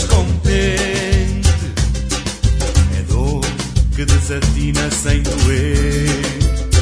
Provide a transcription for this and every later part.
mas contente. É dor que desatina sem doer.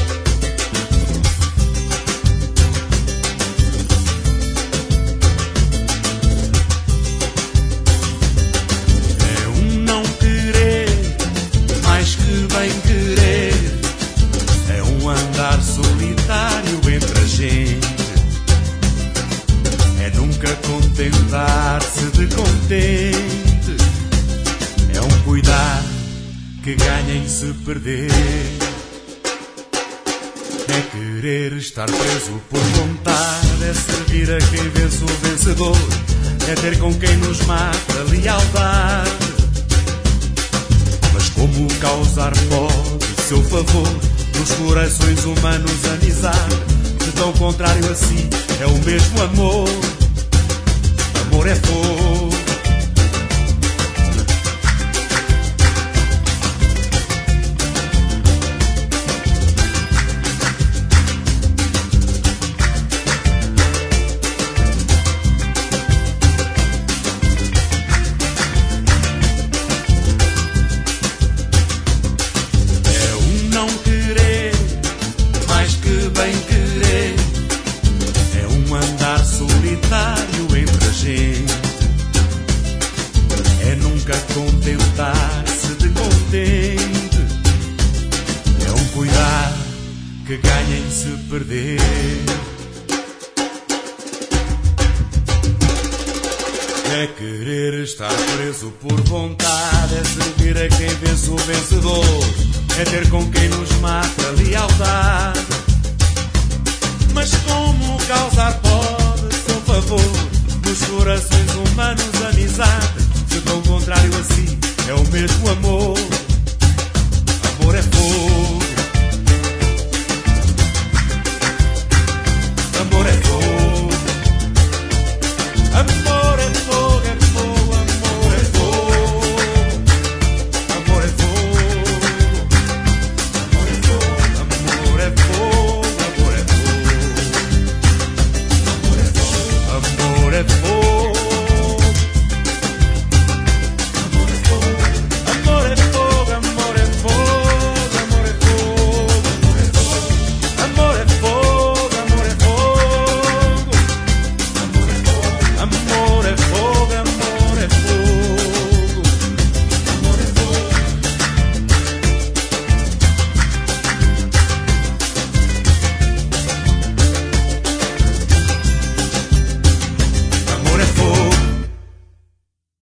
Contentar-se de contente é um cuidar que ganha em se perder. É querer estar preso por vontade, é servir a quem vence o vencedor, é ter com quem nos mata lealdade. Mas como causar pode seu favor nos corações humanos amizade, se tão contrário a si é o mesmo amor. Amor é fogo. É um não querer mais que bem querer, é um andar solitário entre a gente, é nunca contentar-se de contente, é um cuidar que ganha em se perder. É querer estar preso por vontade, é servir a quem vence o vencedor, é ter com quem nos mata lealdade. Mas como causar pode seu favor nos corações humanos amizade, se tão contrário a si é o mesmo